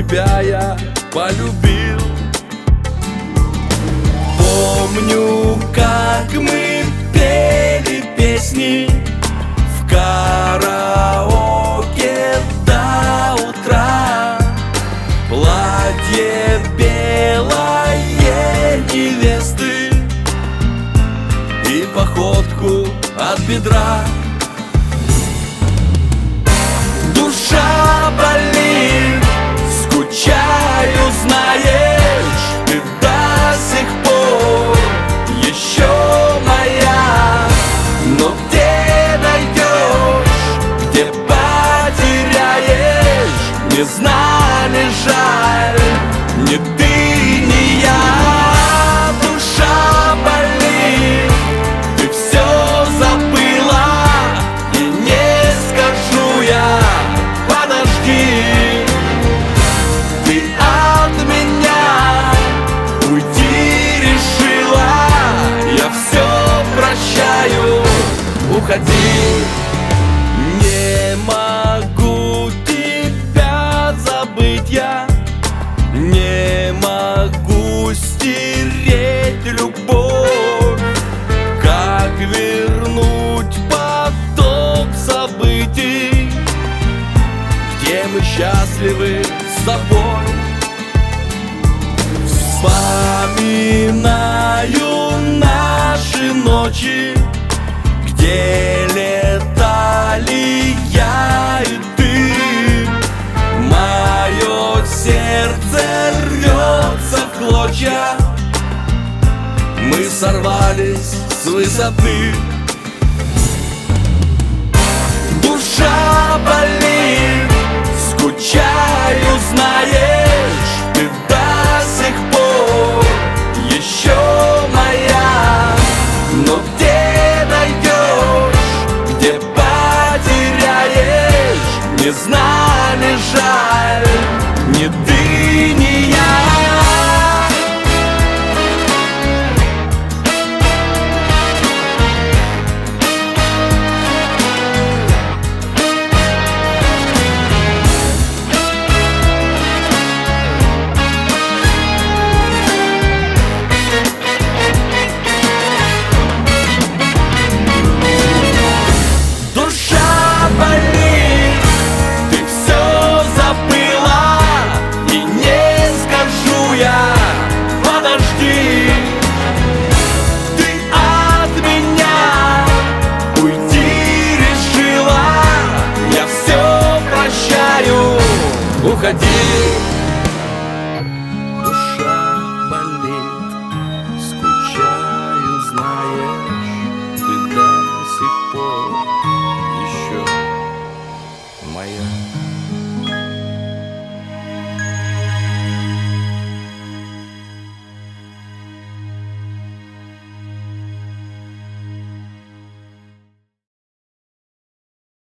тебя я полюбил. Помню, как мы пели песни в караоке до утра. Платье белое невесты и походку от бедра. Душа болит, скучаю, знаешь, ты до сих пор еще моя. Но где найдешь, где потеряешь, не знали, жаль, ни ты, ни я. Душа болит, ты все забыла, и не скажу я, подожди. Ты от меня уйти решила, я все прощаю, уходи. Не могу тебя забыть я, не могу стереть любовь. Как вернуть поток событий, где мы счастливы с тобой? Вспоминаю наши ночи, где летали я и ты. Мое сердце рвется в клочья, мы сорвались с высоты. Душа болит, скучаю, знаешь, ты до сих пор еще моя. Но где найдешь, где потеряешь, не знали, жаль, ни ты, ни я. Уходи. Душа болит, скучаю, знаешь, ты до сих пор еще моя.